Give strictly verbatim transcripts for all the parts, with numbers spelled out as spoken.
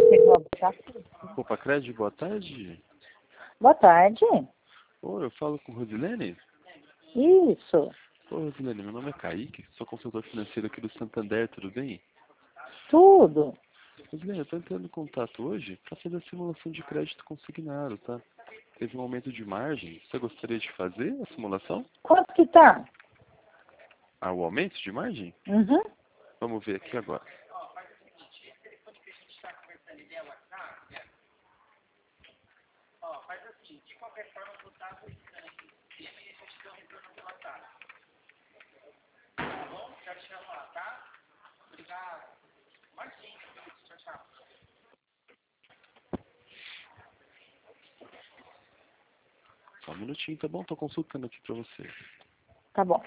Opa, Crédito, boa tarde. Boa tarde. Oi, eu falo com Rosilene? Isso. Oi, Rosilene, meu nome é Kaique, sou consultor financeiro aqui do Santander, tudo bem? Tudo. Rosilene, eu estou entrando em contato hoje para fazer a simulação de crédito consignado, tá? Teve um aumento de margem, você gostaria de fazer a simulação? Quanto que tá? Ah, o aumento de margem? Uhum. Vamos ver aqui agora. Só um minutinho, tá bom? Estou consultando aqui para você. Tá bom.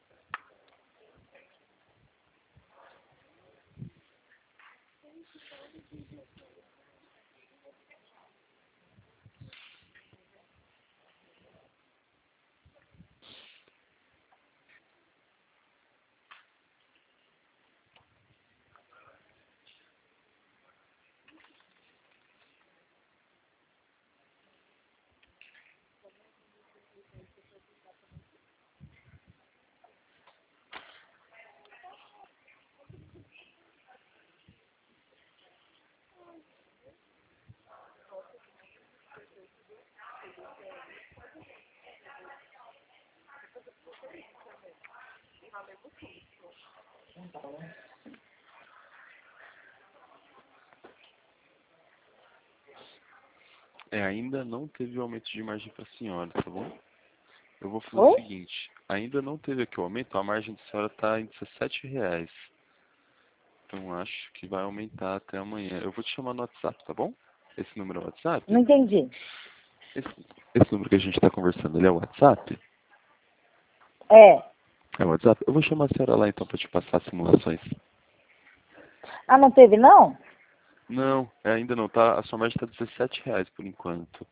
É, ainda não teve o aumento de margem para a senhora, tá bom? Eu vou fazer o Oi? seguinte, ainda não teve aqui o aumento, a margem da senhora está em dezessete reais. Então acho que vai aumentar até amanhã. Eu vou te chamar no WhatsApp, tá bom? Esse número é o WhatsApp? Não entendi. Esse, esse número que a gente está conversando, ele é o WhatsApp? É. É o WhatsApp? Eu vou chamar a senhora lá então para te passar as simulações. Ah, não teve não? Não, é, ainda não, tá? A sua margem está dezessete reais por enquanto.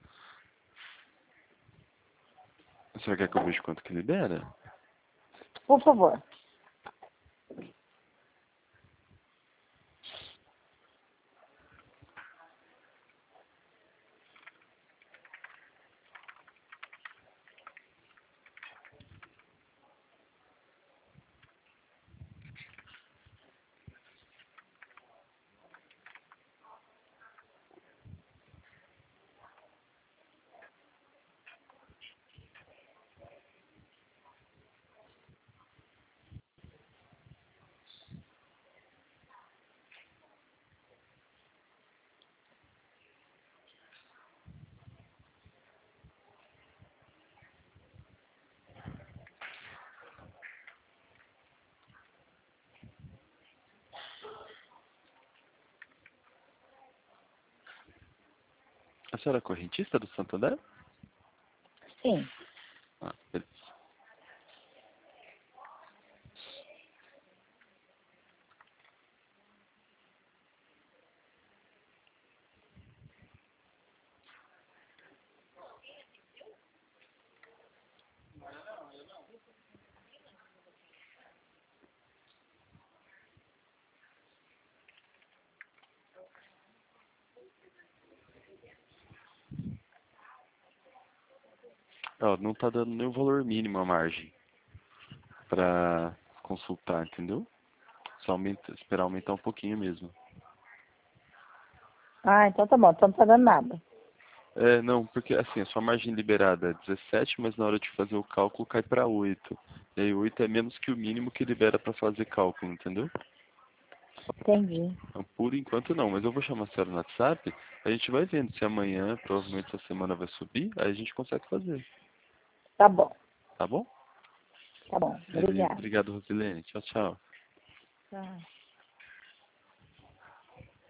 A senhora quer que eu veja quanto que libera? Por favor. A senhora é correntista do Santander? Sim. Ah, beleza. Ó, não tá dando nem o valor mínimo a margem para consultar, entendeu? Só aumenta, esperar aumentar um pouquinho mesmo. Ah, então tá bom. Então não tá dando nada. É, não, porque assim, a sua margem liberada é dezessete, mas na hora de fazer o cálculo cai para oito. E aí oito é menos que o mínimo que libera para fazer cálculo, entendeu? Entendi. Então, por enquanto não, mas eu vou chamar a senhora no WhatsApp, a gente vai vendo se amanhã, provavelmente essa semana vai subir, aí a gente consegue fazer, Tá bom. tá bom? Tá bom. Beleza, Obrigada. obrigado, Rosilene. Tchau, tchau. Tchau.